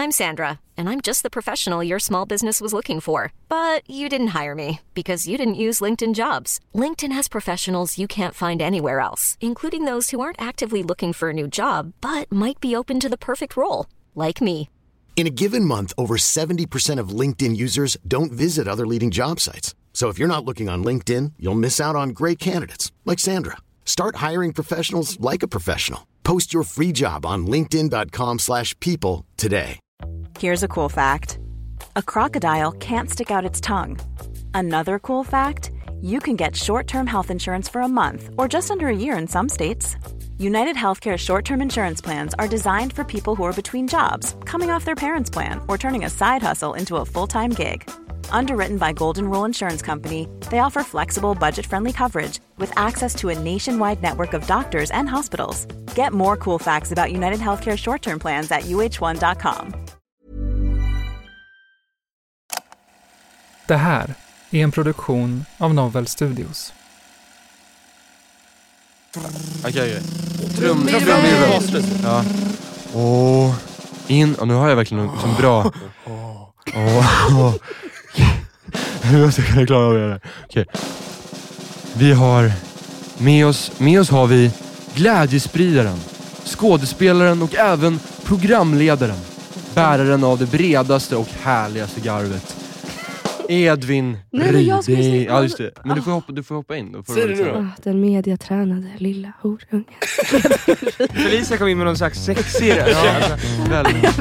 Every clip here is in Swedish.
I'm Sandra, and I'm just the professional your small business was looking for. But you didn't hire me because you didn't use LinkedIn Jobs. LinkedIn has professionals you can't find anywhere else, including those who aren't actively looking for a new job, but might be open to the perfect role, like me. In a given month, over 70% of LinkedIn users don't visit other leading job sites. So if you're not looking on LinkedIn, you'll miss out on great candidates like Sandra. Start hiring professionals like a professional. Post your free job on linkedin.com/people today. Here's a cool fact. A crocodile can't stick out its tongue. Another cool fact, you can get short-term health insurance for a month or just under a year in some states. United Healthcare short-term insurance plans are designed for people who are between jobs, coming off their parents' plan, or turning a side hustle into a full-time gig. Underwritten by Golden Rule Insurance Company, they offer flexible, budget-friendly coverage with access to a nationwide network of doctors and hospitals. Get more cool facts about United Healthcare short-term plans at uh1.com. Det här är en produktion av Novel Studios. Okej. Ja. Och nu har jag verkligen något som bra. Hur ska jag klara av det? Okej. Vi har med oss har vi glädjespridaren, skådespelaren och även programledaren, bäraren av det bredaste och härligaste garvet, Edvin Ryding. Ja, just det. Men du får hoppa in. Säg det nu. Den mediatränade lilla horungen. Felicia kom in med någon slags sexigare. Ja, väldigt.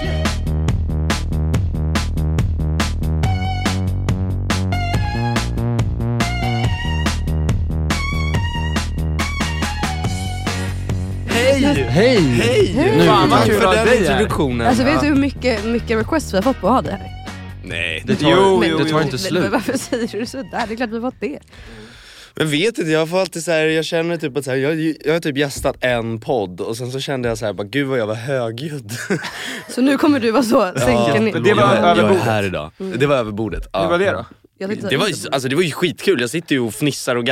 Hej! Nu, tack för den introduktionen. Alltså vet du hur mycket requests vi har fått på att ha det här? Nej, det tar inte slut. Men varför säger du så där? Det är klart vi har fått det. Men vet inte, jag får alltid så här, jag känner typ att så här, jag har typ gästat en podd och sen så kände jag så här, bara gud vad jag var högljudd. Så nu kommer du vara så sänka ner. Det var över bordet. Här idag. Det var över bordet. Ja. Det var det då? Det var ju skitkul. Jag sitter ju och fnissar och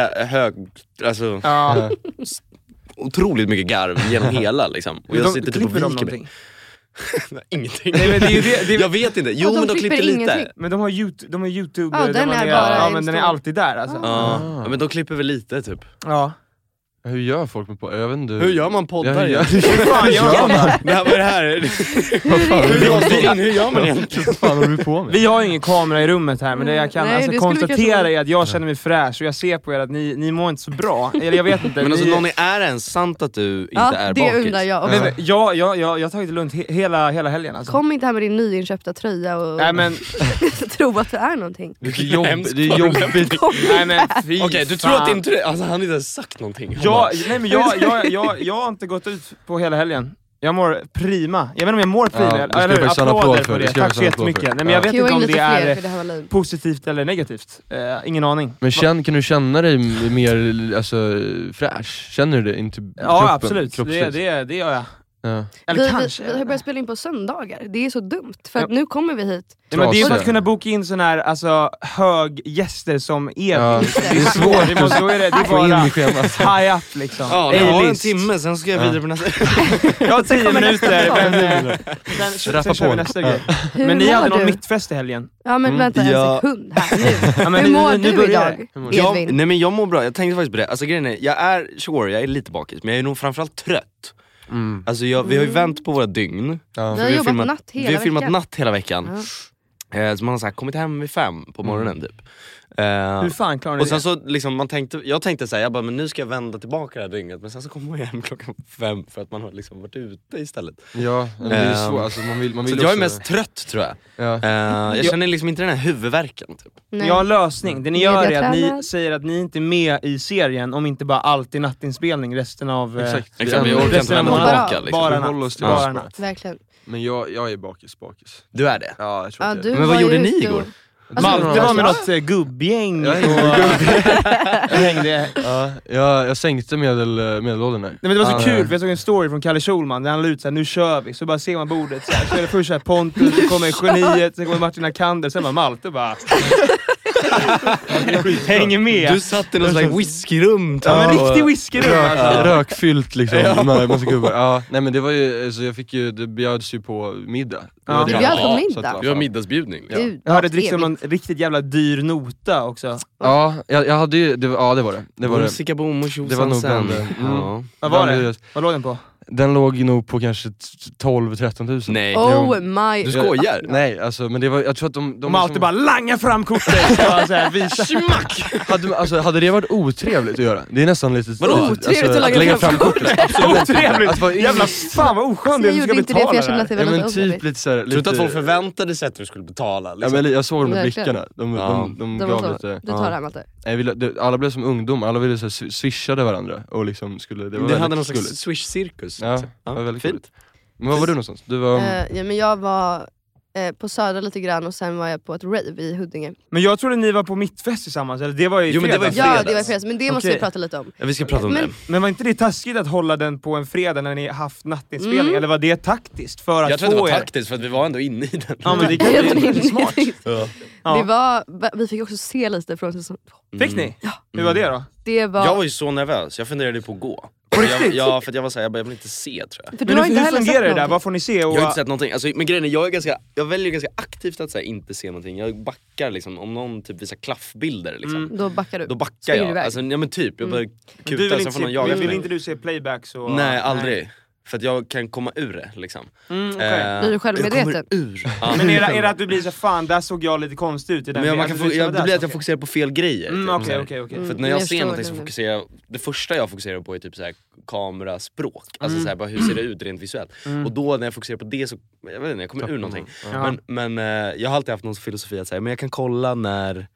otroligt mycket garv genom hela liksom. Och jag sitter typ och viker mig. Ingenting. Nej, men det jag vet inte. Jo, men de klipper lite. Ingenting. Men de har YouTube. Ja, den är alltid där alltså. Ja, men de klipper väl lite typ. Ja. Hur gör folk med poddar? Hur gör man poddar? Hur gör man? Det här var det här. Hur gör man egentligen? Vad fan håller du på med? Vi har ingen kamera i rummet här, men det jag kan konstatera är att jag känner mig fräsch och jag ser på er att ni mår inte så bra. Eller jag vet inte. Men alltså Nonny, är det ens sant att du inte är bakis? Det undrar jag också. Jag har tagit det lugnt hela helgen alltså. Kom inte här med din nyinköpta tröja och tro att det är någonting. Det är jobbigt. Nej men okej, du tror att inte alltså han inte har sagt någonting. Jag har inte gått ut på hela helgen. Jag mår prima. Jag vet inte om jag mår prima eller applåder för det. Tack så jättemycket. Nej, men jag vet inte om det är positivt eller negativt. Ingen aning. Men kan du känna dig mer alltså fräsch? Känner du det inte? Ja, absolut. Det gör jag. Ja. Eller kanske. Vi har börjat spela in på söndagar. Det är så dumt. För att nu kommer vi hit. Ja, men det är för att kunna boka in sån här höggäster som Edvin. Ja, det är svårt. Det är bara high up liksom. Ja, jag har en timme, sen ska jag vidare på nästa. Jag har 10 minuter. Sen kör vi nästa grej. Men ni hade någon mittfest i helgen. Ja, men vänta en sekund här nu. Hur mår du idag, Edvin? Nej, men jag mår bra. Jag tänkte faktiskt på det. Alltså grejen är, jag är lite bakis, men jag är nog framförallt trött. Alltså vi har ju vänt på våra dygn. Vi har jobbat natt hela veckan. Vi har filmat natt hela veckan. Så man har så här, kommit hem vid 5 på morgonen typ. Hur fan klarar ni och sen så liksom, jag tänkte så här, men nu ska jag vända tillbaka det här dygnet. Men sen så kommer man hem klockan 5 för att man har liksom varit ute istället. Ja, det är svårt. Alltså, man vill så också... jag är mest trött tror jag. Jag känner liksom inte den här huvudvärken typ. Jag har en lösning. Det ni gör är att ni säger att ni inte är med i serien om inte bara alltid nattinspelning resten av... Exakt, vi orkar inte vända tillbaka liksom. Bara natt. Verkligen. Men jag är bakis. Du är det? Ja, jag tror det. Men vad gjorde ni igår? Malte var med något gubbgäng och hängde. Jag sänkte medelåldern där. Nej, men det var så kul för jag såg en story från Kalle Schulman där han la ut såhär, nu kör vi. Så bara ser man bordet så är det först såhär Pontus, så kommer Geniet, sen kommer Martin Akander, sen var Malte bara Hänger med. Du satt i någon slags whiskyrum. Ja, men riktig whiskyrum. Rökfyllt liksom. Massa gubbar. Ja, nej men det var ju, alltså det bjöds ju på middag. Du bjöd på middag? Du har middagsbjudning. Jag hörde liksom någon riktigt jävla dyr nota också. Ja, jag hade ju, det var det. Det var Musika bom och det var nog bland det. Vad var det? Vad låg den på? Den låg nog på kanske 12-13 000. Nej. Oh my. Du skojar? Nej, alltså, men det var, jag tror att de alltid bara langa fram kortet. Hade det varit otrevligt att göra? Det är nästan lite... Vadå otrevligt att lägga fram kortet? Otrevligt? Jävla fan vad oskönt du ska betala det. Ja, men typ lite såhär... Tror inte att folk förväntade sig att du skulle betala? Liksom. Ja, men jag såg de blickarna. De gav lite... Du tar det här, Matte. Alla blev som ungdom, alla ville så swishade varandra och liksom skulle... Det hade någon slags swish-cirkus. Ja, det var väldigt fint. Men var var du någonstans? Du var... ja, men jag var på Södra lite grann och sen var jag på ett rave i Huddinge. Men jag trodde ni var på Mittfest tillsammans, eller det var ju fredags. Ja, det var i fredags, men det måste vi prata lite om. Ja, vi ska prata om det. Men var inte det taskigt att hålla den på en fredag när ni haft nattinspelning? Eller var det taktiskt för att jag tror det var taktiskt för att vi var ändå inne i den. Ja, men det kan ju vara smart. Det var, vi fick också se lite från säsong 2. Fick ni? Ja. Hur var det då? Jag var ju så nervös, jag funderade på att gå. Ja, för att jag var såhär, jag vill inte se, tror jag. Men hur fungerar det där? Vad får ni se? Jag har inte sett någonting, alltså, men grejen är, jag väljer ganska aktivt att inte se någonting. Jag backar liksom, om någon typ visar klaffbilder liksom. Då backar du? Då backar jag, alltså, ja men typ, jag bara kutar så får någon jaga. Vill inte du se playbacks? Och... Nej, aldrig. För att jag kan komma ur det liksom. Blir du självmedveten? Men är det att du blir så fan, där såg jag lite konstigt ut i den. Men det blir att jag fokuserar på fel grejer. Okej. För att när jag ser någonting så fokuserar jag, det första jag fokuserar på är typ såhär kameraspråk. Alltså såhär, bara hur ser det ut rent visuellt. Och då när jag fokuserar på det så, jag vet inte, jag kommer ur någonting. Men jag har alltid haft någon filosofi att säga, men jag kan kolla när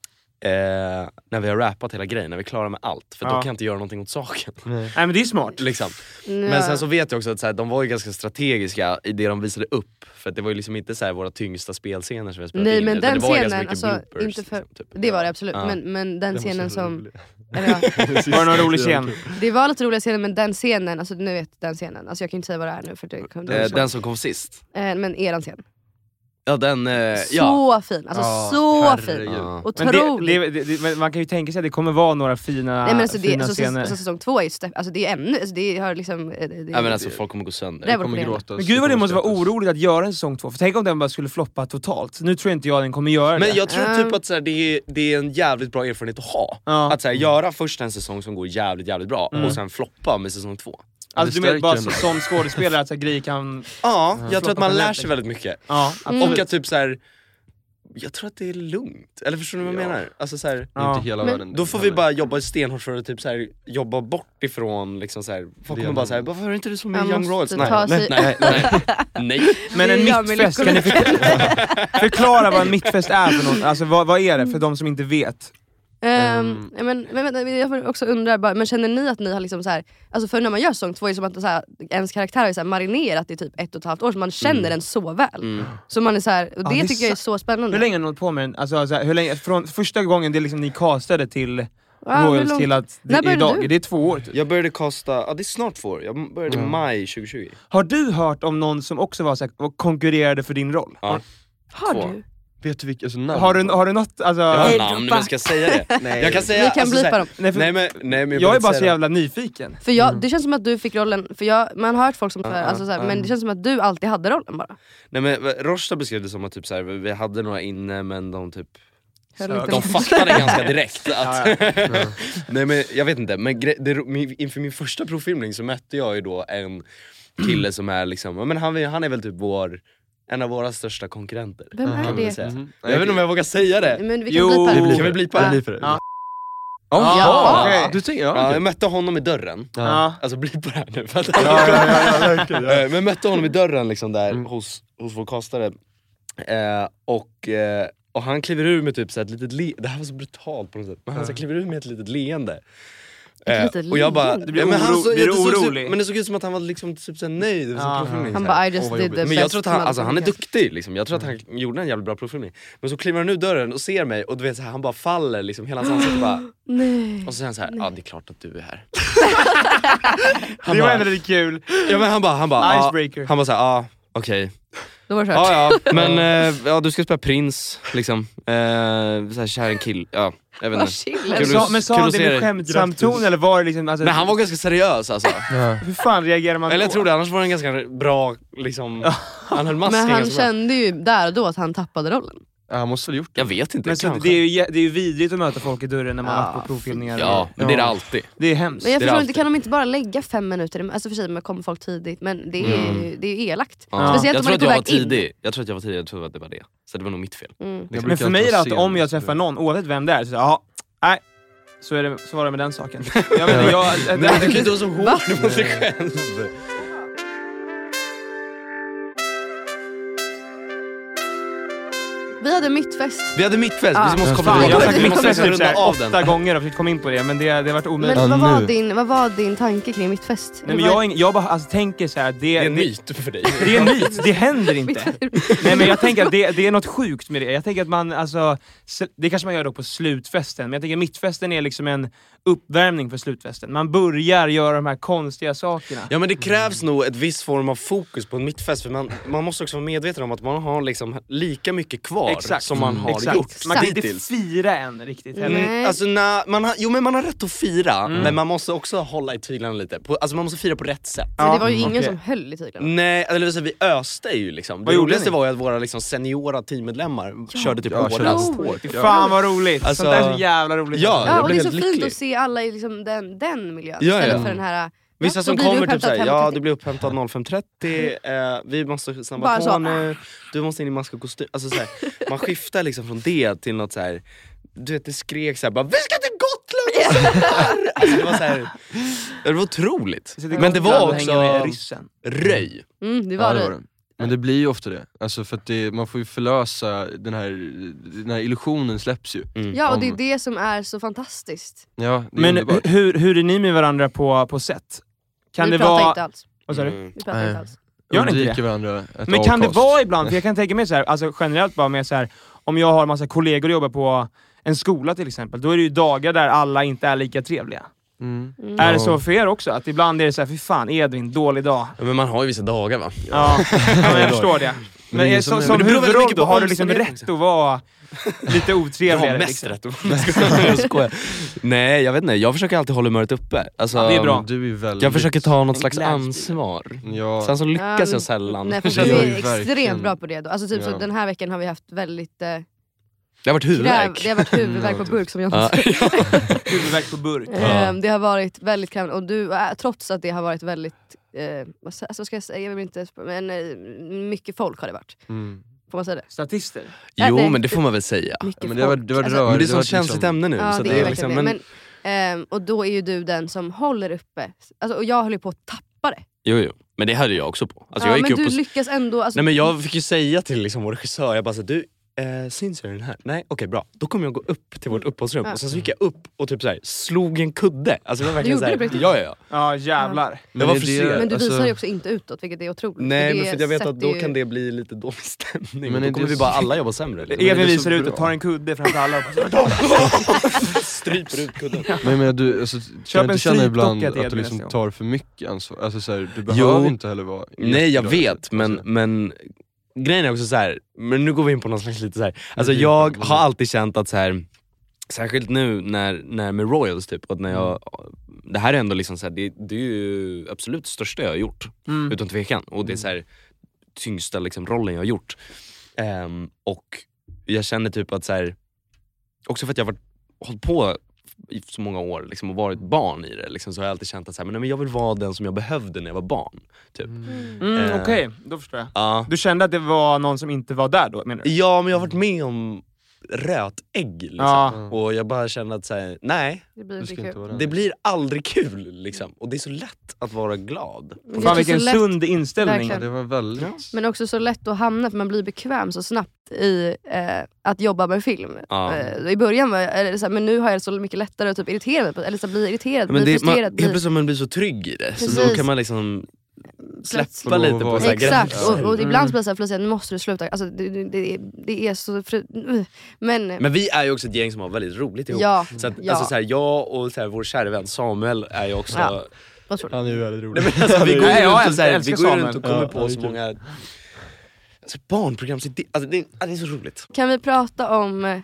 vi har rappat hela grejen, när vi klarar med allt. För då kan jag inte göra någonting åt saken. Nej, men det är smart liksom. Men sen så vet jag också att så här, de var ju ganska strategiska i det de visade upp. För att det var ju liksom inte så här våra tyngsta spelscener som vi spelade in. Nej, men den det var scenen, alltså, inte för, liksom, typ. Det var det absolut, men den scenen som... Var det någon rolig scen? Det var lite roliga scener, men den scenen, alltså nu vet den scenen, alltså jag kan inte säga vad det är nu för det den som kom sist. Men eran scen. Ja, den... så fin, alltså så fin. Otroligt. Men man kan ju tänka sig att det kommer vara några fina, nej, men alltså fina scener. Alltså säsong 2 är ju alltså det är ännu, alltså det har liksom... ja, men alltså folk kommer gå sönder. Det kommer gråta. Men gud vad det måste vara oroligt att göra en säsong 2. För tänk om den bara skulle floppa totalt. Nu tror inte jag den kommer göra det. Men jag tror typ att så här, det är en jävligt bra erfarenhet att ha. Att så här, göra först en säsong som går jävligt bra och sen floppa med säsong 2. Alltså du menar bara som skådespelare att grejer kan... Ja, jag tror att man lär sig väldigt mycket. Ja, och att typ så här, jag tror att det är lugnt. Eller förstår du vad jag menar? Alltså så här, inte hela världen. Då får vi bara jobba stenhårt för att typ så här, jobba bort ifrån liksom så här, folk kommer bara så här, varför är inte du som med Young Royals? Nej. Men en mittfest, kan ni förklara vad en mittfest är för något? Alltså vad är det för de som inte vet? Men jag också undrar bara, men känner ni att ni har liksom så här, alltså för när man gör säsong 2 är det som att så här, ens karaktär är så här marinerat i typ 1,5 år, så man känner den så väl. Så man är så här, och det tycker jag är så spännande. Hur länge har ni hållit på med den? Alltså så här, hur länge, från första gången det liksom ni castade till Royals till att idag, det är 2 år typ. Jag började casta, det är snart 2 år. Jag började i maj 2020. Har du hört om någon som också var så här, och konkurrerade för din roll? Ja. Har du? Vet du vilka namn? Har du något, alltså... Jag har namn, men jag ska säga det. Nej. Jag kan säga... Vi kan alltså, blipa dem. Nej, men jag är bara så jävla nyfiken. För det känns som att du fick rollen, för man har hört folk som alltså, så här, men det känns som att du alltid hade rollen bara. Nej, men Rosta beskrev det som att typ, så här, vi hade några inne, men de typ... De fattade ganska direkt att... Nej, men jag vet inte. Men inför min första provfilmning så mötte jag ju då en kille som är liksom... Men han är väl typ en av våra största konkurrenter. Vem är det? Jag vet inte om jag vågar säga det. Men vi kan Kan vi blipa det? Ja. Ja. Du tänker, jag mötte honom i dörren. Alltså bli på det här nu för att men mötte honom i dörren liksom där hos vår kastare. Och han kliver ur med typ så ett litet det här var så brutalt på något sätt. Men han så kliver ur med ett litet leende. Och jag bara, blir orolig. Men det såg ut som att han var liksom typ så nöjd. Han bara, I just did the best. Men jag tror att han är duktig liksom. Jag tror att han gjorde en jävligt bra provfilmning. Men så kliver han ur dörren och ser mig, och du vet så här, han bara faller liksom, hela hans ansikte bara. Nej. Och så säger han så här, ja det är klart att du är här. Det var ändå lite kul. Ja, men han bara icebreaker. Han bara så här, okej. Då var det kört. Ja, men du ska spela prins liksom. Så här, kär en kill. Ja, jag vet inte. Men sa han det med skämtsam ton eller var det liksom alltså, men han var ganska seriös alltså. Hur fan reagerar man eller jag då? tror det, annars var det en ganska bra liksom. Han höll men han kände ju där och då att han tappade rollen. Ja, han måste väl gjort det. Jag vet inte. Men så det är ju vidrigt att möta folk i dörren när man har på provfilmningar. Ja, men det är det alltid. Det är hemskt. Men jag förstår inte, kan de inte bara lägga 5 minuter? Alltså för sig, man kommer folk tidigt, men det är ju elakt. Speciellt jag om tror man att jag var tidig. Jag tror att det var det. Så det var nog mitt fel. Men för mig är det att om jag träffar någon, oavsett vem det är, så nej. Så var det med den saken. Jag vet inte, du kan inte vara så hård mot dig själv. Vi hade mittfest. Vi måste komma jag har sagt mittfest typ 8 gånger och försökt komma in på det, men det har varit omöjligt. Men vad var din tanke kring mittfest? Nej, men jag bara tänker så här, det är en myt för dig. Det är en myt, det händer inte. Nej, men jag tänker att det är något sjukt med det. Jag tänker att man, alltså, det kanske man gör då på slutfesten, men jag tänker att mittfesten är liksom en uppvärmning för slutfesten. Man börjar göra de här konstiga sakerna. Ja, men det krävs nog ett viss form av fokus på en mittfest, för man måste också vara medveten om att man har liksom lika mycket kvar som man har gjort. Man kan inte fira än riktigt heller. Alltså, men man har rätt att fira, men man måste också hålla i tyglarna lite. Alltså man måste fira på rätt sätt. Men det var ju ingen som höll i tyglarna. Nej, eller så vi öste ju liksom. Det roligaste var ju att våra liksom seniora teammedlemmar körde typ hårdast. Fan vad roligt. Alltså, sånt där är så jävla roligt. Ja, och det är så fint att se alla i liksom den miljön. Ja. Istället för den här... Vissa som kommer typ såhär, du blir upphämtad 05.30, vi måste snabba på nu, du måste in i mask och kostym. Alltså såhär, man skiftar liksom från det till något såhär, du vet det skrek såhär bara, vi ska till Gotland! Alltså det var såhär, det var otroligt. Men det var också röj. Det var det. Men det blir ju ofta det. Alltså för att man får ju förlösa den här illusionen släpps ju. Ja, och det är det som är så fantastiskt. Ja, men hur är ni med varandra på set? Kan vi det vara inte alls. Vad sa du? Vi pratar inte alls. Gör ni inte det? Varandra men kan det vara ibland, för jag kan tänka mig så här, alltså generellt bara med så här, om jag har en massa kollegor och jobbar på en skola till exempel, då är det ju dagar där alla inte är lika trevliga. Är det så för er också? Att ibland är det så här, fy fan Edvin, dålig dag. Ja, men man har ju vissa dagar va? Ja, men jag förstår det. Men som huvudroll då har du liksom rätt att vara lite otrevligare. Jag har mest rätt. Nej, jag vet inte. Jag försöker alltid hålla humöret uppe. Alltså, det är bra. Du är väldigt... Jag försöker ta något slags ansvar. Ja. Sen så lyckas jag sällan. Nej, för vi är extremt bra på det då. Alltså typ så den här veckan har vi haft väldigt... Det har varit huvudvärk. Det har varit huvudvärk på burk som jag huvudvärk på burk. Det har varit väldigt krävande. Och du, trots att det har varit väldigt vad ska jag säga, jag vill inte, men mycket folk har det varit. Får man säga det? Statister? Jo, men det får man väl säga. Men det var det är så känsligt ämne nu. Ja, så det är liksom, men och då är ju du den som håller uppe. Alltså, och jag höll ju på att tappa det. Jo. Men det hade jag också på. Alltså, jag gick men upp du och... lyckas ändå... Alltså... Nej, men jag fick ju säga till liksom vår regissör, jag bara så du... syns jag den här? Nej, okej, bra. Då kommer jag gå upp till vårt uppehållsrum och sen så gick jag upp och typ så här slog en kudde. Alltså det var verkligen så här, ja, jävlar. Det var för men du visar ju också inte utåt, vilket är otroligt. Nej, men för jag vet att då kan det bli lite dålig stämning. Men då kommer vi bara alla jobba sämre. Edvin visar ut och tar en kudde framför alla. Stryper ut kudden. Men du, alltså, kan du känna ibland att du liksom tar för mycket ansvar? Alltså så här, du behöver inte heller vara... Nej, jag vet, men grejen är också så här, men nu går vi in på någon slags lite så här. Alltså jag har alltid känt att så här, särskilt nu när med Royals typ, att när jag det här är ändå liksom så här, det är ju absolut största jag har gjort utan tvekan, och det är så här tyngsta liksom rollen jag har gjort. Och jag känner typ att så här, också för att jag har hållit på i så många år liksom, och varit barn i det liksom, så har jag alltid känt att så här, men jag vill vara den som jag behövde när jag var barn typ. Okej, då förstår jag. Du kände att det var någon som inte var där då, menar du? Ja, men jag har varit med om rötägg liksom. Och jag bara kände att så här, nej, det blir aldrig kul liksom. Och det är så lätt att vara glad. Fan, vilken sund inställning. Det var väldigt... Men också så lätt att hamna, för man blir bekväm så snabbt i att jobba med film. I början var jag, så här, men nu har jag så mycket lättare att typ irritera mig på, eller så bli irriterad, men bli frustrerad. Helt plötsligt man blir så trygg i det. Precis. Så då kan man liksom släppa lite på så här. Exakt, och ibland blir det så här, plötsligt, nu måste du sluta. Alltså, det är så men vi är ju också ett gäng som har väldigt roligt ihop. Så att, alltså, så här, jag och så här, vår kära vän Samuel är ju också... Han är ju väldigt rolig. Nej, men alltså, vi går ju runt och kommer på så många... Alltså barnprogram, alltså, det är så roligt. Kan vi prata om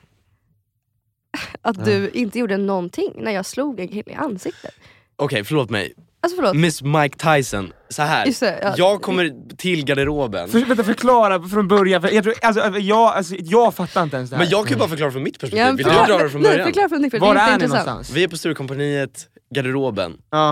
att du inte gjorde någonting när jag slog en kille i ansiktet? Okej, förlåt mig. Alltså förlåt. Miss Mike Tyson, så här. Just det, ja. Jag kommer till garderoben. Vänta, förklara från början. För jag, tror, jag fattar inte ens det här. Men jag kan ju bara förklara från mitt perspektiv. Ja, Vill du dra det från början? Nej, förklara från ditt perspektiv. Var Det är är ni intressant. någonstans? Vi är på Sturecompagniet, garderoben. Ja.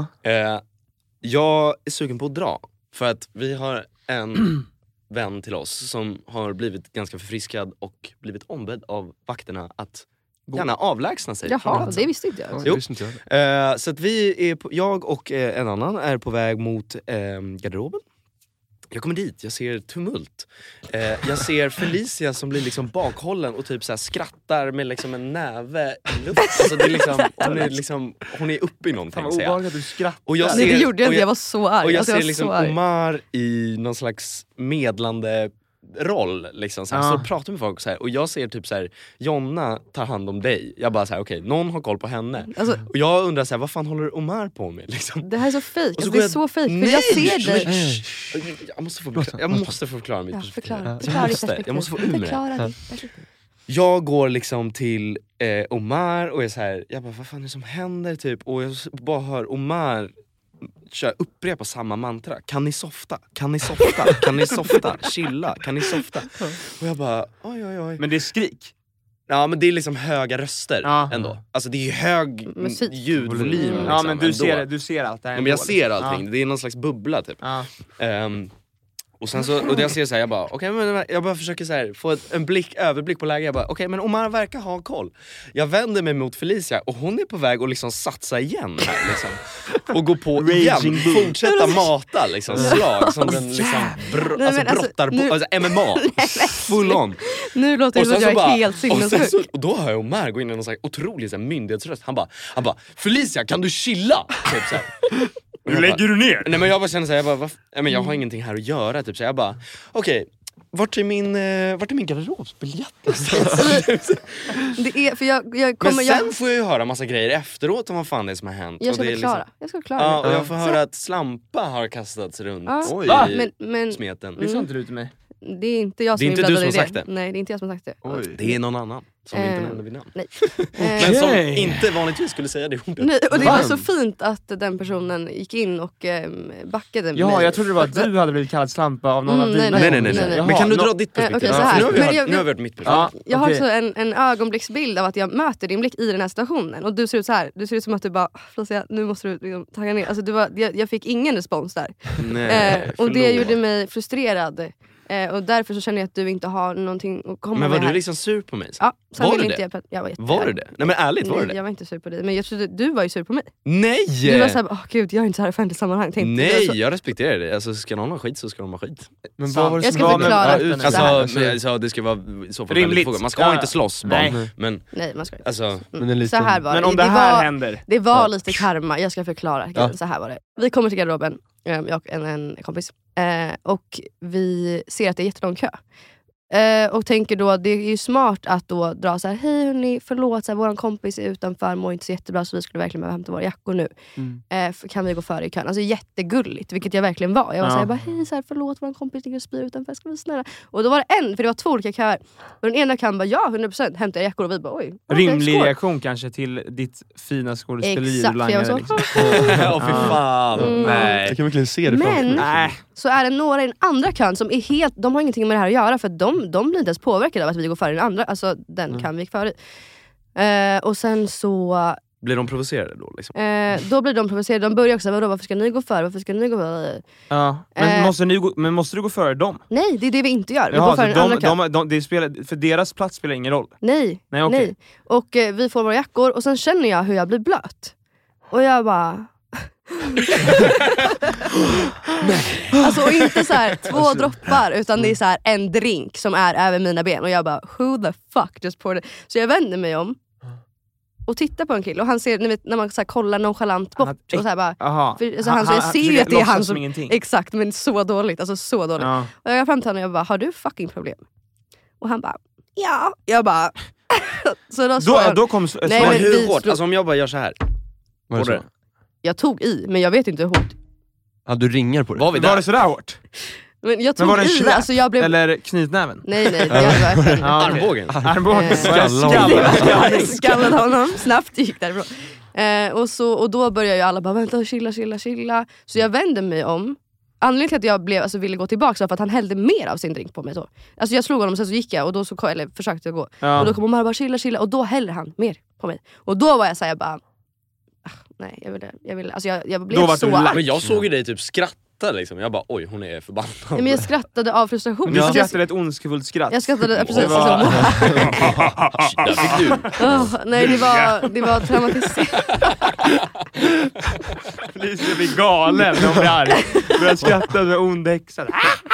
Jag är sugen på att dra. För att vi har en vän till oss som har blivit ganska förfriskad och blivit ombedd av vakterna att gärna avlägsna sig. Jaha, det visste inte jag. Jo. Så att vi är jag och en annan är på väg mot garderoben. Jag kommer dit, jag ser tumult. Jag ser Felicia som blir liksom bakhållen och typ så här skrattar med liksom en näve i luften. Alltså det är liksom, hon är uppe i någonting. Fan vad obehagligt att du skrattar. Och jag ser, Nej, det gjorde jag inte, jag var så arg. Och jag alltså, ser jag liksom Omar i någon slags medlande roll liksom, så här, så pratar med folk så här, och jag ser typ så här, Jonna tar hand om dig. Jag bara så här, okej, någon har koll på henne. Alltså, och jag undrar så här, vad fan håller Omar på med liksom? det här är så fejk. Och så Alltså, det är så fejk. För jag ser dig. Jag måste få förklara mitt perspektiv. Jag måste få ur med det. Jag går liksom till Omar och är så här, jag bara, vad fan är det som händer typ? Och jag bara hör Omar upprepa samma mantra. Kan ni softa? Kan ni softa? Kan ni softa? Chilla? Kan ni softa? Och jag bara, oj. Men det är skrik. Ja, men det är liksom höga röster ändå. Alltså det är ju hög ljudvolym liksom, ja, men du ser allt det här. Ja, men jag ser allting. Det är någon slags bubbla typ. Och sen så, och jag ser så här, jag bara okej, men jag bara försöker så här, få en överblick på läget. Jag bara okej, men Omar verkar ha koll. Jag vänder mig mot Felicia och hon är på väg att liksom satsa igen här liksom. Och gå på igen, fortsätta mata liksom slag som den liksom brottar på, alltså MMA full on. Nu låter det som att jag är helt sinnessjuk. Och då hör jag Omar gå in i någon slags otrolig så här, myndighetsröst. Han bara Felicia, kan du chilla? Typ så här. Nu lägger du ner. Nej, men jag bara känner såhär, jag har ingenting här att göra typ, så jag bara okej, vart är min garderobsbiljett? Det är för jag kommer, men sen får jag ju höra massa grejer efteråt om vad fan det är som har hänt. Jag ska förklara. Liksom, jag ska förklara. ja, och jag får höra att slampa har kastats runt i smeten. Det sa inte du till mig. Det är inte jag som är inte du som har sagt det. Nej, det är inte jag som har sagt det. Oj. Det är någon annan som inte nämnde vid namn. Nej. Men som inte vanligtvis skulle säga det ordet. Nej, och det var så fint att den personen gick in och backade mig. Ja, jag trodde det var att du hade blivit kallad slampa av någon av dina. Nej. Men kan du dra ditt perspektiv? Nu har vi hört mitt perspektiv. Jag har också en ögonblicksbild av att jag möter din blick i den här situationen. Och du ser ut så här. Du ser ut som att du bara, nu måste du liksom tagga ner. Alltså, jag fick ingen respons där. Nej, och det gjorde mig frustrerad. Och därför så känner jag att du inte har någonting att komma med. Men var här. du liksom sur på mig? Ja, var du det? Jag var du det? Nej men ärligt, var du det? Jag var inte sur på dig, men jag trodde du var ju sur på mig. Nej! Du var såhär, gud jag är inte så här offentligt sammanhang. Nej, jag respekterar det. Alltså ska någon ha skit så ska de ha skit. Men vad var det jag ska förklara alltså det ska vara så för rimligt. Man ska inte slåss bara. Nej, man ska inte. Alltså, så här var det. Men om det här händer. Det var lite karma, jag ska förklara. Så här var det. Vi kommer till garderoben, jag och en kompis. Och vi ser att det är jättelång kö. Och tänker då, det är ju smart att då dra så här: hej hörni, förlåt, så här, våran kompis är utanför, mår inte så jättebra, så vi skulle verkligen behöva hämta våra jackor nu. Kan vi gå före i kön? Alltså jättegulligt, vilket jag verkligen var. Jag var så här, bara, hej så här, förlåt, våran kompis ligger och spyr utanför, ska vi snälla? Och då var det för det var 2 olika köer. Och den ena kön bara, 100% hämtar jackor, och vi bara, oj. Rimlig reaktion kanske till ditt fina skådespeleri. Exakt, för jag var så, fy fan. Nej. Jag kan verkligen se det men så är det några i den andra kön som är helt, de har ingenting med det här att göra, för de blir inte ens påverkade av att vi går före den andra. Alltså den kan vi gick före. Och sen så blir de provocerade då liksom? Då blir de provocerade. De börjar också, varför ska ni gå före? Varför ska ni gå före? Ja, men måste du gå före dem? Nej, det är det vi inte gör. Vi går före den andra kön. För deras plats spelar ingen roll? Nej. Och vi får våra jackor, och sen känner jag hur jag blir blöt. Och jag bara... alltså, och inte så här 2 droppar, utan det är så här en drink som är över mina ben. Och jag bara, who the fuck just poured it? Så jag vänder mig om och tittar på en kille, och han ser, ni vet, när man så här kollar nonchalant bort och så här bara, så han ser ju att det är han som ingenting. Exakt, men så dåligt, alltså så dåligt. Och jag går fram till honom och jag bara, har du fucking problem? Och han bara, ja. Jag bara så då kom hur hårt? Alltså om jag bara gör så här. Var det? Jag tog i, men jag vet inte hur hårt. Ja, du ringar på det. Var det sådär hårt? Men jag tog Men var det en i, släp? alltså jag blev... Eller knytnäven? Nej, det var öppen. Armbågen. Skallade honom, snabbt gick därifrån. Och då började ju alla bara, vänta, chilla. Så jag vände mig om. Anledningen till att jag ville gå tillbaka var för att han hällde mer av sin drink på mig. Så. Alltså jag slog honom och sen så gick jag och då försökte jag gå. Och då kom Omar bara chilla och då häller han mer på mig. Och då var jag såhär bara, nej jag ville alltså jag blev så arg. Men jag såg ju dig typ skratta liksom. Jag bara, oj hon är förbannad. Ja, men jag skrattade av frustration. Du skrattade ett ondskefullt skratt. Jag skrattade precis det var... Där fick du. Nej, det var traumatiserande. Felicia blir galen när hon blir arg. Börjar skratta med ond häxa.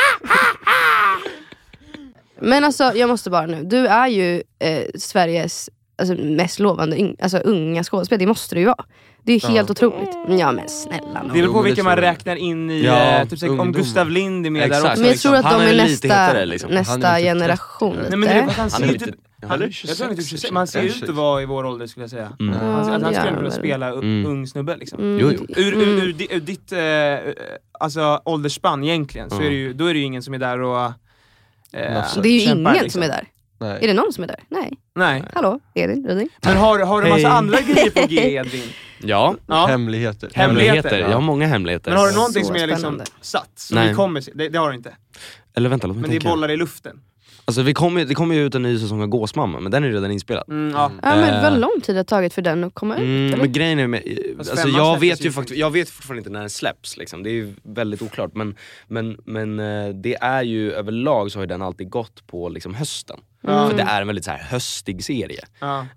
Men alltså, jag måste bara nu. Du är ju Sveriges mest lovande unga skådespelare. Det måste du ju vara. Det är helt otroligt. Ja men snälla. Det är på vilka man räknar in i typ, om Gustav Lind är med där också. Men jag tror att de är nästa generation. Nej, men han ser ju typ... Jag tror typ 26. Man ser ju inte vara i vår ålder skulle jag säga. Han skulle kunna spela ung snubbe liksom. Ur ditt åldersspann egentligen så är det ju, då är det ju ingen som är där och det är ju ingen liksom. Som är där. Nej. Är det någon som är där? Nej. Hallå, Edin, Ruding. Men har du massa andra grejer på G, Edvin? Ja. Hemligheter. Jag har många hemligheter. Men har du någonting som är liksom satt? Som vi kommer se? Det har du inte. Eller vänta, låt mig tänka. Men det är bollar i luften. Alltså det kommer ju ut en ny säsong av Gåsmamma, men den är redan inspelad. Men vad lång tid det har tagit för den att komma ut? Men grejen är med, alltså jag vet fortfarande inte när den släpps liksom. Det är ju väldigt oklart, men det är ju överlag så har den alltid gått på liksom hösten. För det är en väldigt så här höstig serie.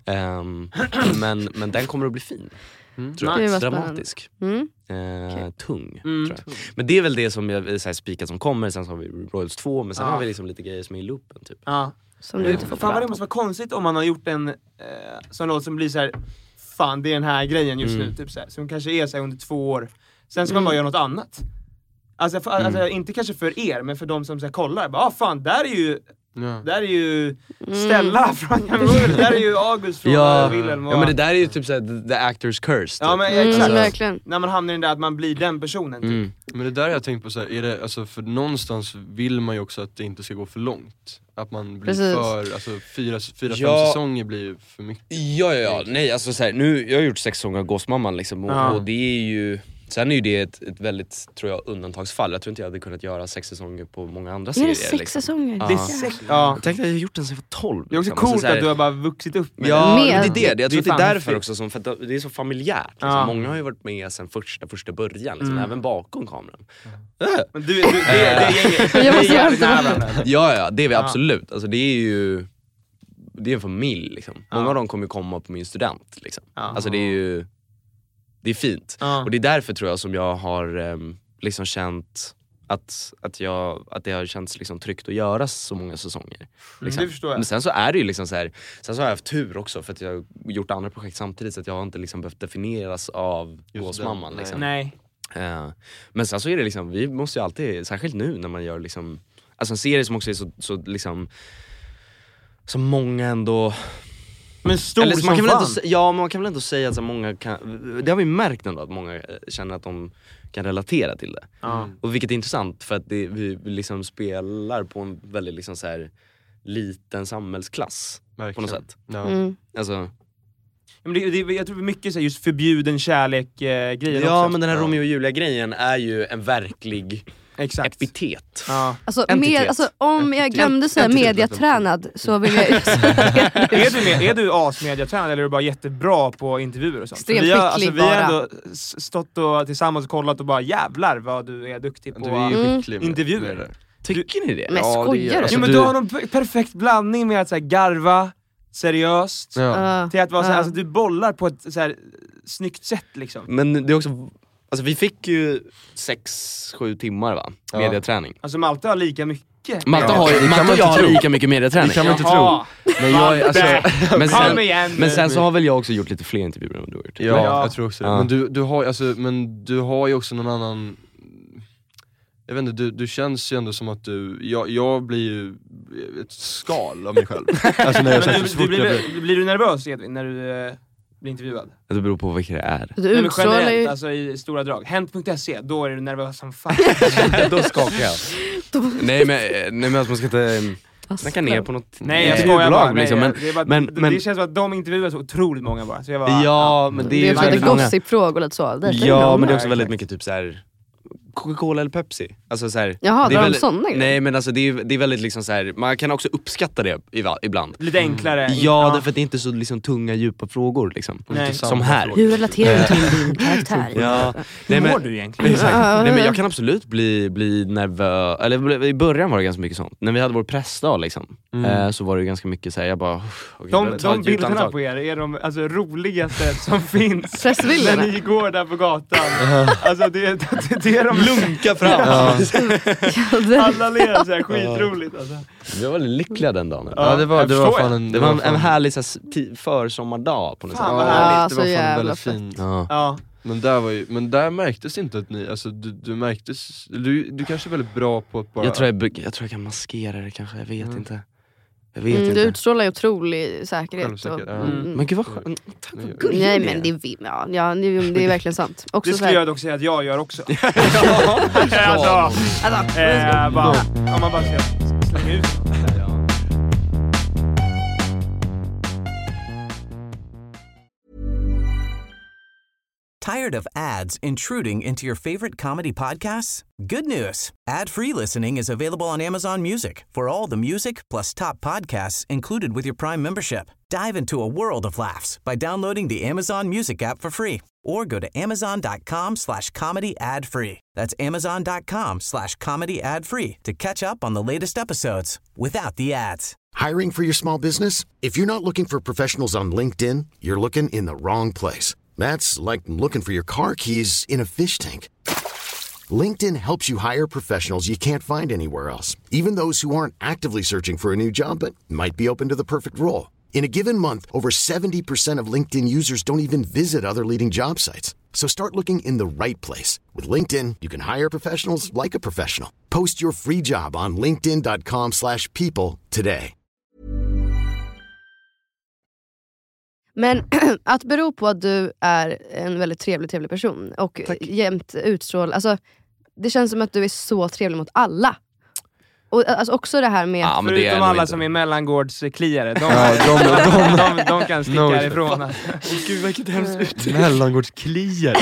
Men den kommer att bli fin. Tror jag. Dramatisk. Tung tror jag. Men det är väl det som jag så här, spikat som kommer. Sen så har vi Royals 2. Men sen har vi liksom lite grejer som är i loopen typ. Som du inte får fan vad det måste vara konstigt om man har gjort en sån låt som blir så här, fan det är den här grejen just nu typ så här, som kanske är så här under 2 år. Sen ska man bara göra något annat. Alltså inte kanske för er, men för de som så här, kollar bara, fan där är ju där är ju Stella från Jamrud, där är ju August från Wilhelm. Ja men det där är ju typ såhär the actor's curse. Ja men exakt. Verkligen. När man hamnar i den där att man blir den personen typ. Men det där har jag tänkt på så här, är det, alltså, för någonstans vill man ju också att det inte ska gå för långt. Att man blir för, alltså 4-5 säsonger blir för mycket. Ja, nej alltså så här, nu, jag har gjort 6 säsonger av Gåsmamman liksom, och det är ju... Sen är ju det ett väldigt, tror jag, undantagsfall. Jag tror inte jag hade kunnat göra 6 säsonger på många andra serier. 6 säsonger? Det är 6. Jag tänkte att jag har gjort den sen för 12. Det är också coolt att du har bara vuxit upp med det. Jag tror att det är därför också, som, för att det är så familjärt. Liksom. Många har ju varit med sen första början, liksom, även bakom kameran. Men det är jävligt nära. Ja, det är vi absolut. Alltså, det är ju... Det är en familj, liksom. Många av dem kommer komma på min student, liksom. Alltså det är ju... Det är fint. Och det är därför tror jag som jag har liksom känt att det har känts liksom tryggt att göra så många säsonger. Liksom. Det förstår jag. Men sen så är det ju liksom så här, sen så har jag haft tur också för att jag har gjort andra projekt samtidigt, så att jag har inte liksom behövt definieras av Gåsmamman liksom. Nej. Men sen så är det liksom, vi måste ju alltid, särskilt nu när man gör liksom, alltså en serie som också är så liksom, så många ändå... Men stor eller, man kan man kan väl ändå säga att så många kan, det har vi märkt ändå att många känner att de kan relatera till det. Och vilket är intressant för att vi liksom spelar på en väldigt liksom så här liten samhällsklass. Verkligen. På något sätt. Alltså, men jag tror mycket så här, just förbjuden kärlek grejen också. Ja, men den här Romeo och Julia grejen är ju en verklig epitet. Alltså, om jag glömde säga mediatränad så vill jag är du asmediatränad eller är du bara jättebra på intervjuer och sånt? Vi har ändå stått och tillsammans och kollat och bara jävlar vad du är duktig på intervjuer. Tycker ni det? Men skojar alltså, men du har någon perfekt blandning med att så här, garva seriöst till att vara så här, alltså, du bollar på ett så här snyggt sätt liksom. Men det är också, alltså vi fick ju 6-7 timmar va? Mediaträning. Alltså Malte har lika mycket. Malte har lika mycket mediaträning. Det kan man inte tro. Men jag är, alltså, men sen så har väl jag också gjort lite fler intervjuer än vad du har gjort. Ja, jag tror också det. Men du har ju också någon annan... Jag vet inte, du känns ju ändå som att jag blir ju ett skal av mig själv. Alltså när jag blir du nervös Edvin när du bli intervjuad? Det beror på vilka det är. Du Nej, men utstrålar generellt, ju... alltså i stora drag. Hent.se, då är du nervös som fan. Då skakar jag. nej men alltså, man ska inte snacka ner på något. Nej, jag skojar bara. Liksom. Men det känns som att de intervjuar så otroligt många bara. Så jag bara ja, men det är lite väldigt många. gossip-frågor lite så. Ja, men det är också väldigt mycket typ så här Coca-Cola eller Pepsi. Alltså så här, jaha, det är väldigt, sådana grejer? nej men alltså det är väldigt liksom så här, man kan också uppskatta det ibland. lite enklare. Ja, därför att det är inte så liksom tunga djupa frågor liksom. Nej. Som här. Hur relaterar du till din karaktär? Ja. Hur mår du egentligen? Exakt. Nej, men jag kan absolut bli nervös. Eller i början var det ganska mycket sånt. När vi hade vår pressdag liksom, så var det ganska mycket så här, jag bara de bilderna på er är de alltså roligaste som finns. Pressbilderna? När ni går där på gatan. Alltså det är de lunka fram. Alla ler så här skitroligt alltså. Vi var väldigt lyckliga den dagen. Ja, det var fan det var en härlig försommardag på något sätt. Fan, vad härligt. det var fan jävla väldigt fett. fint. Ja. Men där märktes inte att ni, alltså du märktes, du kanske är väldigt bra på att bara... Jag tror jag kan maskera det kanske, jag vet inte. Du utstrålar ju otrolig säkerhet. Självsäker, Men gud vad skönt. Nej men det är verkligen sant. Också Det skulle jag dock säga att jag gör också. Om man bara ska slänga ut. Tired of ads intruding into your favorite comedy podcasts? Good news. Ad-free listening is available on Amazon Music for all the music plus top podcasts included with your Prime membership. Dive into a world of laughs by downloading the Amazon Music app for free or go to amazon.com/comedy ad-free. That's amazon.com/comedy ad-free to catch up on the latest episodes without the ads. Hiring for your small business? If you're not looking for professionals on LinkedIn, you're looking in the wrong place. That's like looking for your car keys in a fish tank. LinkedIn helps you hire professionals you can't find anywhere else, even those who aren't actively searching for a new job but might be open to the perfect role. In a given month, over 70% of LinkedIn users don't even visit other leading job sites. So start looking in the right place. With LinkedIn, you can hire professionals like a professional. Post your free job on linkedin.com/people today. Men att bero på att du är en väldigt trevlig person och jämt utstrålar, alltså det känns som att du är så trevlig mot alla. Och alltså också det här med... Ja, men förutom alla som är mellangårdskliare. De kan sticka ifrån. Gud, vilket hemskt ut. Mellangårdskliare.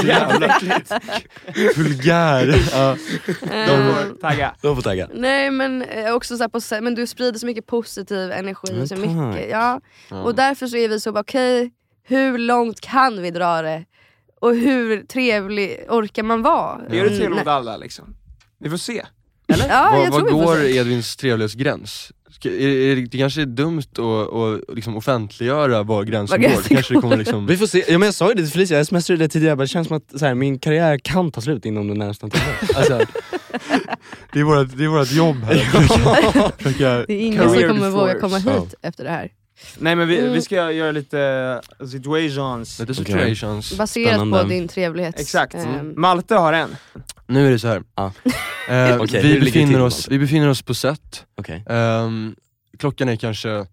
Vulgär. De får tagga. Nej, men också så här men du sprider så mycket positiv energi. Så mycket, ja. Och därför så är vi så bara, okej, hur långt kan vi dra det? Och hur trevlig orkar man vara? Det är ju trevligt mot alla liksom. Vi får se. Eller? Ja, vad går Edvins trevlighetsgräns? Det kanske är dumt att liksom offentliggöra var gränsen går. Det kanske kommer liksom... Vi får se. Ja, men jag sa ju det till Felicia, jag smsade det tidigare. Det känns som att så här, min karriär kan ta slut inom den närmaste tiden. Alltså, det är vårt jobb här. Det är ingen som kommer våga komma hit efter det här. Nej, men vi ska göra lite situations. Baserat Spännande. på din trevlighet. Exakt. Malte har en. Nu är det så här. Okay, vi befinner oss på set. Okay. Klockan är kanske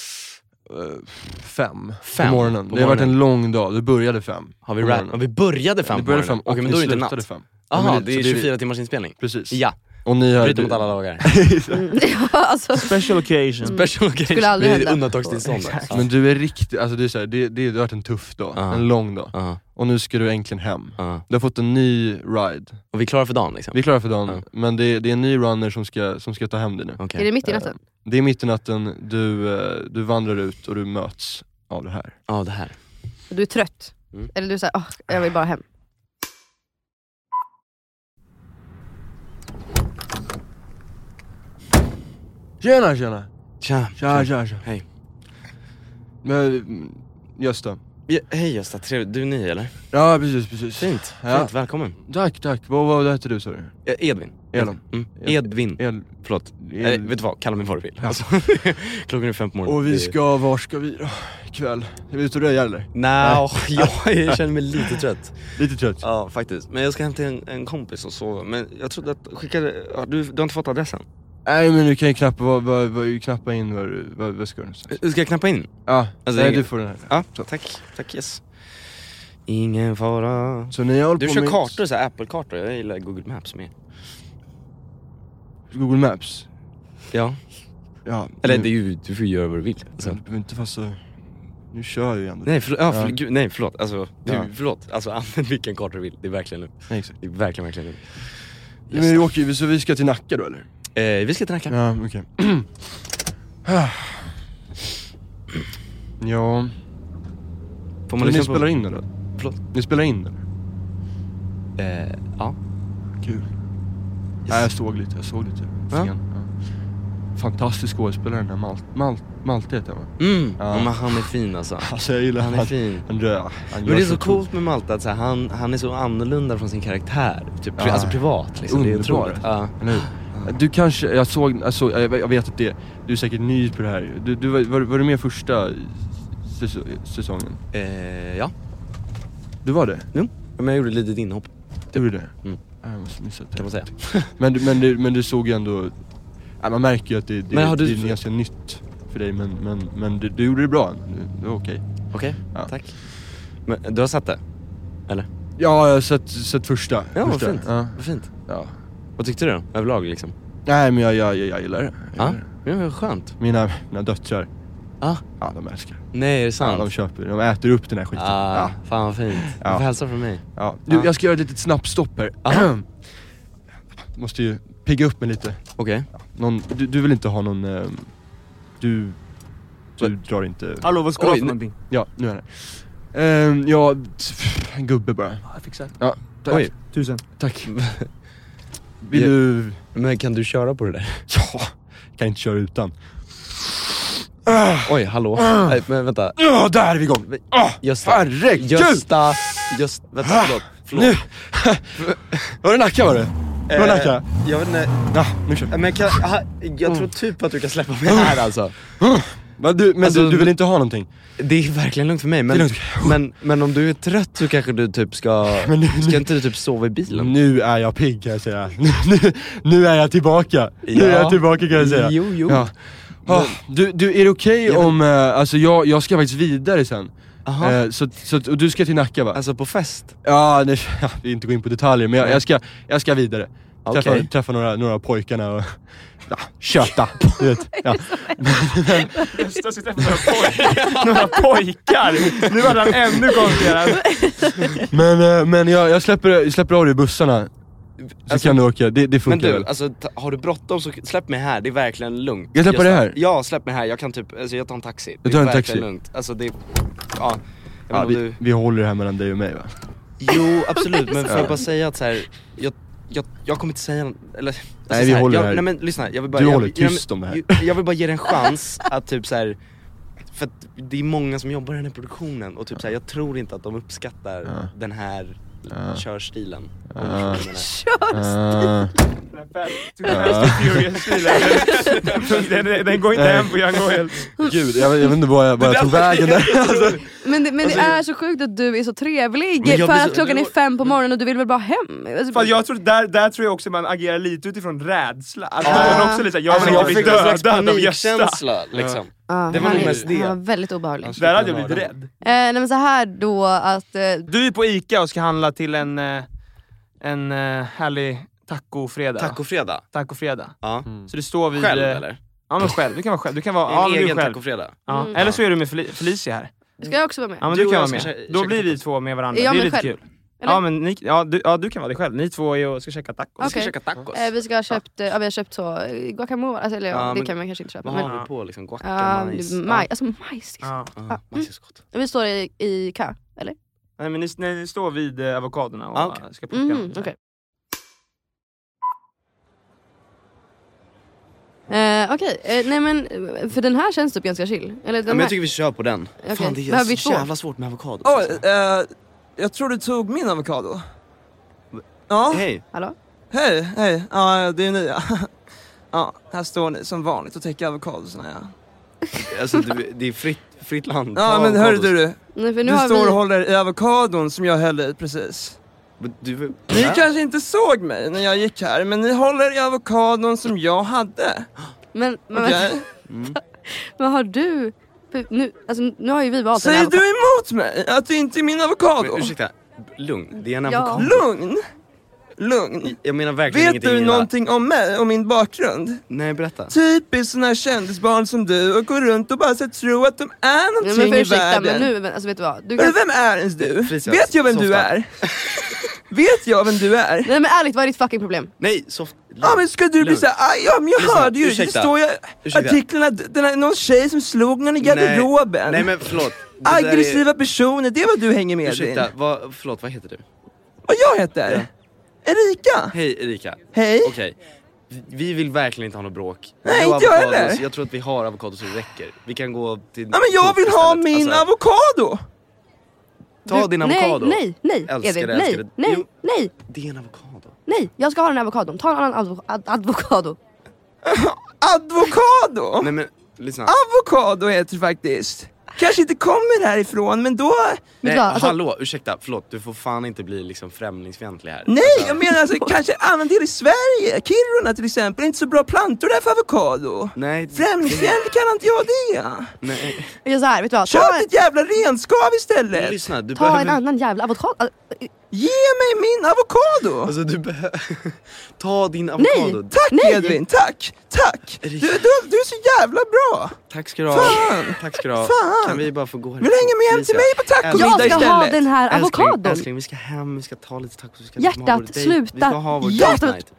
5 på morgonen. Det har varit en lång dag. Det började 5. Vi började 5 på morgonen. Okej, men då är det inte natt. 5. Jaha, det är 24 timmars inspelning. Precis. Ja. Och ni har bryter mot alla dagar. Alltså, special occasion. Skulle aldrig hända. Undantagstillstånd. Men du är riktigt, alltså det är så här, det har varit en tuff dag, en lång dag. Och nu ska du äntligen hem. Du har fått en ny ride. Och vi är klara för dagen liksom. Vi är klara för dagen, men det är en ny runner som ska ta hem dig nu. Okay. Är det mitt i natten? Det är mitt i natten, du vandrar ut och du möts av det här. Ja, det här. Du är trött. Eller du säger, jag vill bara hem. Tjena. Tja. Hej. Men, Gösta. Hej Gösta, trevligt. Du är ny eller? Ja, precis. Fint, välkommen. Tack. Vad heter du, sa du? Edvin. Edvin. Förlåt. Vet du vad, kalla mig vad du vill. Alltså, klockan är 5 på morgonen. Och var ska vi då? Ikväll. Är vi ute och röja eller? Nej, jag känner mig lite trött. Lite trött? Ja, faktiskt. Men jag ska hämta en kompis och sova. Men jag trodde att du har inte fått adressen? Nej, men du kan ju knappa in vad ska du? Ska jag knappa in? Ja, alltså, nej, du får den här. Ja, tack, yes. Ingen fara. Så ni du kör kartor, så här Apple-kartor. Jag gillar Google Maps mer. Google Maps? Ja. Eller det är ju, du får göra vad du vill. Alltså. Du behöver inte fast så... Nu kör jag ju ändå. Nej, förlåt. Alltså, förlåt. Alltså, använd vilken karta du vill. Det är verkligen lugnt. Nej, exakt. Det är verkligen lugnt. Yes. Men åker så vi ska till Nacka då, eller? Vi ska till Nacka. Ja, okej. Ja. Får man ni spelar in eller? Förlåt? Ni spelar in eller? Ja. Kul. Yes. Nej, jag såg lite. Ja. Fantastisk skådespelare, den här Malte heter han. Ja, men han är fin alltså. Alltså jag gillar han är fin. Men det är så coolt med Malte att så här, han är så annorlunda från sin karaktär. Typ, alltså privat liksom. Det är otroligt. Ja. Du kanske, jag vet att du är säkert ny på det här. Du var du med första säsongen? Ja. Du var det? Jo, men jag gjorde lite inhopp. Du gjorde det? Jag måste missa det. Kan man säga. men du såg ju ändå... man märker ju att det är ganska nytt för dig, men du gjorde det bra. Det var okej. Okej, tack. Men du har sett det? Eller? Ja, jag har sett första. Ja, vad fint. Ja. Vad fint. Ja. Vad tyckte du då? Överlag liksom? Nej, men jag gillar det. Ja, det var skönt. Mina döttrar. Ja, de älskar. Nej, är det sant? Ja, de äter upp den här skiten. Fan vad fint. Du får hälsa från mig. Ja. Du, jag ska göra ett litet snabbstopp här. Måste ju pigga upp mig lite. Okej. Du vill inte ha någon... Du drar inte... Hallå, vad ska du ha för någonting? Ja, nu är det. En gubbe bara. Jag fixar. Ja, tack. Oj, 1000. Tack. Vill du... Men kan du köra på det där? Ja, kan inte köra utan. Oj, hallå. Nej, men vänta. Ja, där är vi igång. Herregud! Vänta, förlåt. Nu. Var det Nacka var det? Var det Nacka? Jag vet inte. Ja, nu kör. Men jag tror typ att du kan släppa mig här alltså. Men du vill inte ha någonting? Det är verkligen lugnt för mig, men om du är trött så kanske du typ ska inte du typ sova i bilen? Nu är jag pigg kan jag säga. Nu är jag tillbaka. Nu är jag tillbaka kan jag säga. Jo. Ja. Du, är det okej om... alltså jag ska faktiskt vidare sen. Och du ska till Nacka va? Alltså på fest? Ja, vi inte gå in på detaljer, men jag ska vidare. Träffa några pojkarna och köta. Du vet. Ja. Jag ska träffa några pojkar. Nu var den ännu konstigare. Men jag släpper av dig i bussarna. Så kan du åka, det funkar. Men du, alltså, har du bråttom så släpp mig här, det är verkligen lugnt. Jag släpper det här? Ja, släpp mig här, jag kan typ, alltså jag tar en taxi. Du tar en taxi? Lugnt. Alltså det, vi håller det här mellan dig och mig va? Jo, absolut, men får jag bara säga att så här, jag kommer inte säga eller, alltså, nej, vi håller det här. Nej men lyssna, jag vill bara... Du håller tyst om det här. Jag vill bara ge dig en chans att typ så här, för att det är många som jobbar i den här produktionen och typ så här, jag tror inte att de uppskattar den här körstilen. Den går inte hem på Young Oil. Gud, jag vet inte vad jag tog vägen där. Alltså. Men det är så sjukt att du är så trevlig för att klockan är 5 på morgonen och du vill väl bara hem. Fan, jag tror där tror jag också man agerar lite utifrån rädsla. Alltså, också lite, jag fick en slags panikkänsla liksom. Det var nog mest det. Ja, väldigt obehagligt. Där hade jag blivit rädd. Nej men så här då att... Du är på Ica och ska handla till en härlig tacofredag. Ja. Så du står vid... Själv eller? Ja men själv, du kan vara själv. Du kan vara en egen själv. tacofredag. Ja. Eller så är du med Felicia här. Ska jag också vara med? Ja men du kan vara med. Då blir vi två med varandra. Jag det är med lite själv. kul. Eller? Du kan vara dig själv. Ni två är och ska käka tacos. Okay. Vi har köpt så guacamole, alltså, eller det kan man kanske inte köpa. Vad har du på liksom? Guacamajs? Majs. Majs är så gott. Vi står i kö, eller? Nej men ni står vid avokadorna och ska plocka. Okej. Nej men för den här känns typ ganska chill. Eller men jag tycker vi kör på den. Okay. Fan, det är så jävla svårt med avokado. Jag tror du tog min avokado. Ja. Hej. Hallå? Hej. Ja, det är ni. Ja, här står ni som vanligt och täcker avokadosna. Alltså det är fritt land. Ja, men hörru du. Nej, för nu du står och håller i avokadon som jag hällde i precis. Ni kanske inte såg mig när jag gick här, men ni håller i avokadon som jag hade. Men har du... Nu har ju vi valt. Säger du emot mig att det inte är min avokado? Men, ursäkta, lugn. Det är en avokado. Lugn. Jag menar verkligen vet du någonting om mig och min bakgrund? Nej, berätta. Typiskt såna här kändisbarn som du och går runt och bara så tro att de är någonting i världen. Men nu, alltså, vet du vad? Vem är ens du? Vet jag vem du är? Vet jag vem du är? Nej men ärligt, vad är ditt fucking problem? Nej, soft. Ja men ska du bli såhär, ja men jag hörde ju, det står ju artiklarna, någon tjej som slog någon i garderoben. Nej men förlåt. Aggressiva personer, det är vad du hänger med. Ursäkta, förlåt, vad heter du? Vad jag heter? Ja. Erika. Hej Erika. Hej. Okej. Vi vill verkligen inte ha något bråk. Nej, inte jag heller. Jag tror att vi har avokado så det räcker. Vi kan gå till... Ja men jag vill ha min avokado. Ta din avokado. Nej, älskar det. Nej. Det är en avokado. Nej, jag ska ha den avokadon. Ta en annan avokado. Advokado? Nej men, lyssna. Avokado heter det faktiskt. Kanske inte kommer härifrån, men då... Nej, hallå, ursäkta, förlåt. Du får fan inte bli liksom främlingsfientlig här. Nej, jag menar alltså kanske annan del i Sverige. Kiruna till exempel, inte så bra plantor där för avokado. Nej. Främlingsfientlig kan inte jag det. Nej. Jag är så här, vet du vad? Köp ett jävla renskav istället. Men lyssna, du ta en annan jävla avokado. Ge mig min avokado. Alltså du behöver... Ta din avokado. Nej, tack Edvin, tack. Du är så jävla bra. Tack ska du ha. Tack ska du ha. Kan vi bara få gå här? Vill hänga med hem till mig på tacomiddag istället? Jag ska ha den här avokadon. Älskling, vi ska hem, vi ska ta lite tacos. Vi ska hjärtat, sluta. Vi ska ha vår date night.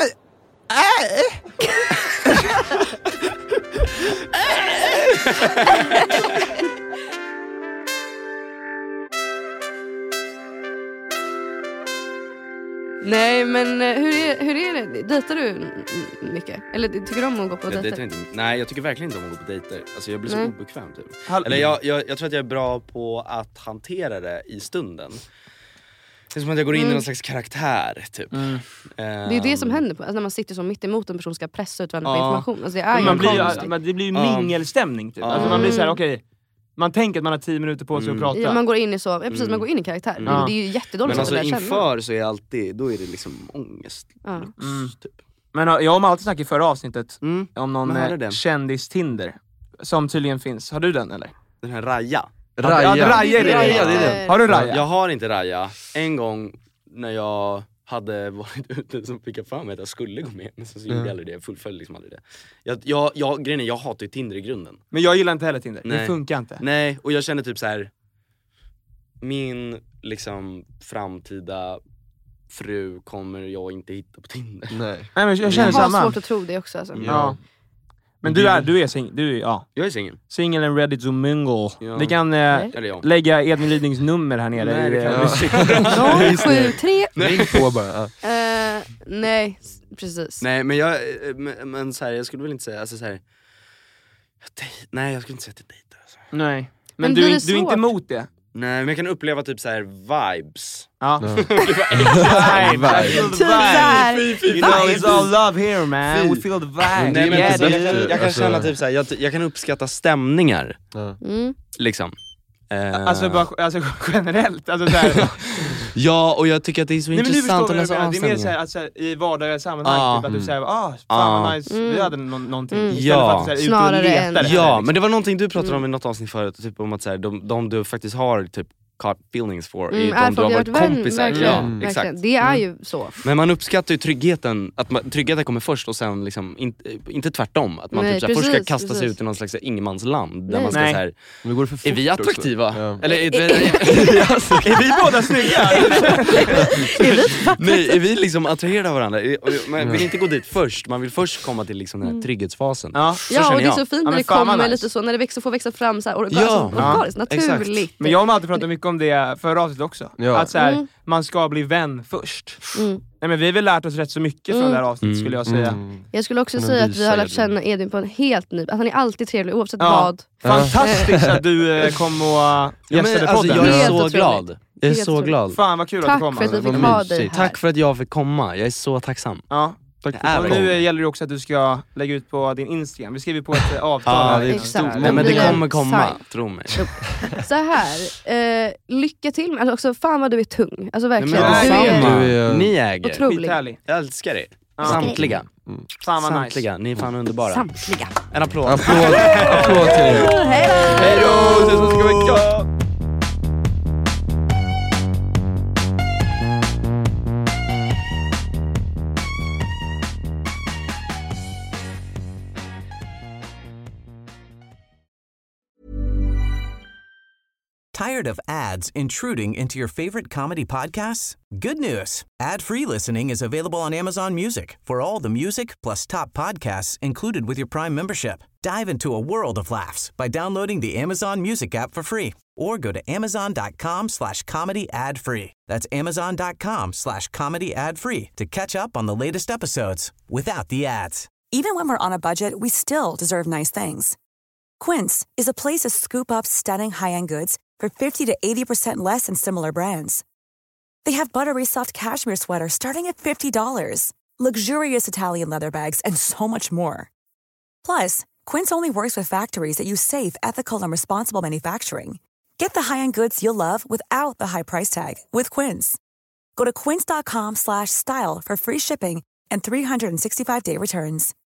Nej men hur är det? Dejtar du mycket? Eller tycker du om att gå på dejter? Nej, jag tycker verkligen inte om att gå på dejter. Alltså jag blir så obekväm typ. Eller jag tror att jag är bra på att hantera det i stunden. Det är som att jag går in i någon slags karaktär typ. Det är det som händer alltså, när man sitter så mitt emot en person och ska pressa ut varandra på information. Alltså, det är det blir ju mingelstämning typ. Alltså man blir såhär, okej. Man tänker att man har 10 minuter på sig att prata. Ja, man går in i så, precis, man går in i karaktär. Det är ju jättedåligt. Men alltså inför så är alltid, då är det liksom ångest. Typ. Men jag har alltid snackat i förra avsnittet om någon kändis-Tinder som tydligen finns. Har du den eller? Den här Raja. Raja är det. Har du Raja? Jag har inte Raja. En gång när jag hade varit ute så fick jag fram att jag skulle gå med, men så gjorde jag aldrig det. Jag fullföljde liksom aldrig det. Grejen är, jag hatar ju Tinder i grunden. Men jag gillar inte heller Tinder. Nej. Det funkar inte. Nej, och jag känner typ så här: min liksom framtida fru kommer jag inte hitta på Tinder. Nej men jag känner samma. Jag har svårt att tro det också alltså. Ja. Men du är singel. Jag är singel. Singel and ready to mingle. Ja. Vi kan lägga Edvin Lidings nummer här nere. Nej, 073. Ring på bara. Nej, precis. Nej, men så här, jag skulle väl inte säga alltså så här. Nej, jag skulle inte säga att det dejtar alltså. Nej. Men du är inte emot det. Nej, men jag kan uppleva typ så här vibes. Ja. Vibes. You know it's all love here man. We feel the vibe. Nej, men jag kan känna typ så här, jag kan uppskatta stämningar. Liksom. Alltså generellt alltså så här. Ja, och jag tycker att det är så intressant att läsa avstämningar. Det är mer såhär alltså, i vardagliga sammanhang typ, att du säger fan vad nice, vi hade någonting istället för att du är ute och letar. Ja, men det var någonting du pratade om i något avsnitt förut typ om att så här, de du faktiskt har typ caught feelings for de du har varit kompisar. Ja, exakt. Det är ju så. Men man uppskattar ju tryggheten, att tryggheten kommer först och sen liksom inte tvärtom, att man typ så här, först ska kasta sig ut i någon slags ingenmansland där man ska så här, men går det för fort är vi attraktiva? Ja. Eller är vi båda snygga? Nej, är vi liksom attraherade av varandra? Man vill inte gå dit först, man vill först komma till liksom den här trygghetsfasen. Ja, och det är så fint när det kommer lite så, när det får växa fram så här organiskt, naturligt. Men jag har alltid pratat mycket om det förra avsnittet också. Att så här, man ska bli vän först. Nej, men vi har väl lärt oss rätt så mycket från det här avsnittet skulle jag säga. Jag skulle också säga att vi har lärt känna Edvin på en helt ny... Att han är alltid trevlig oavsett vad. Fantastiskt att du kom och gästade podden. Jag är så glad. Jag är så glad. Fan vad kul tack att du kom. Tack för att vi fick ha dig här. Tack för att jag fick komma. Jag är så tacksam. Ja. Och nu gäller det också att du ska lägga ut på din Instagram. Vi skriver på ett avtal. Det är stort. Men det kommer komma, tro mig. Så här, lycka till med också, fan vad du är tung. Alltså verkligen. Ni äger. Otrolig. Jag älskar er. Samtliga. Fan vad samtliga. Nice. Ni är fan underbara. Samtliga. En applåd. Applåd till er. Hej då! Ses nästa vecka. Tired of ads intruding into your favorite comedy podcasts? Good news. Ad-free listening is available on Amazon Music for all the music plus top podcasts included with your Prime membership. Dive into a world of laughs by downloading the Amazon Music app for free or go to amazon.com/comedy ad-free. That's amazon.com/comedy ad-free to catch up on the latest episodes without the ads. Even when we're on a budget, we still deserve nice things. Quince is a place to scoop up stunning high-end goods for 50 to 80% less than similar brands. They have buttery soft cashmere sweaters starting at $50, luxurious Italian leather bags, and so much more. Plus, Quince only works with factories that use safe, ethical, and responsible manufacturing. Get the high-end goods you'll love without the high price tag with Quince. Go to quince.com/style for free shipping and 365-day returns.